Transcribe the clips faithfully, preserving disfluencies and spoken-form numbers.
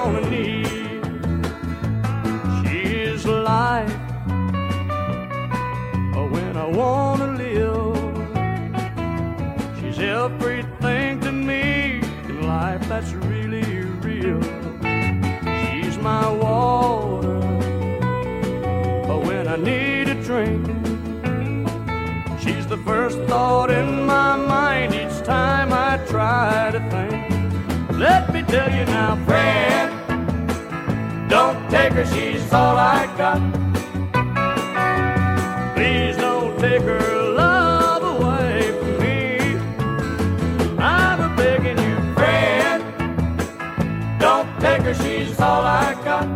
gonna need. She's life when I wanna live. She's everything to me in life that's really real. She's my water when I need a drink. She's the first thought in my mind each time I try to think. Let me tell you now, friend, don't take her, she's all I got. Please don't take her love away from me. I'm a begging you, friend, don't take her, she's all I got.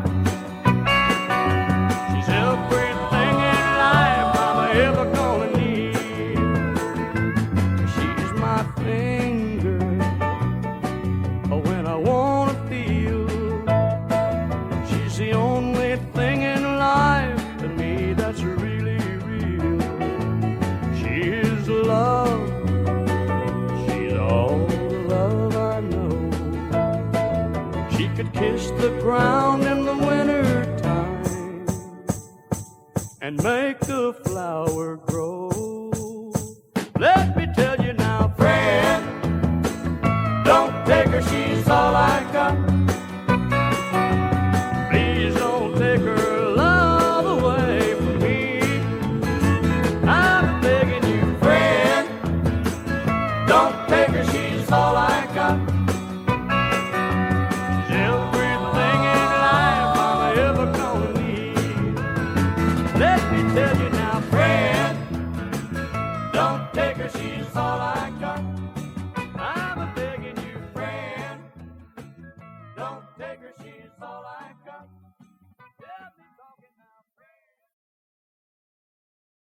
She's everything in life I'm ever gonna need. She's my finger when I wanna feel. She's the only thing in life to me that's really real. She is love, she's all the love I know. She could kiss the ground in the winter time and make a flower grow. Let me tell you now, friend, don't take her, she's all I got. Please don't take her love away from me. I'm begging you, friend, don't take her, she's all I got. She's everything in life I'm ever gonna need. Let me tell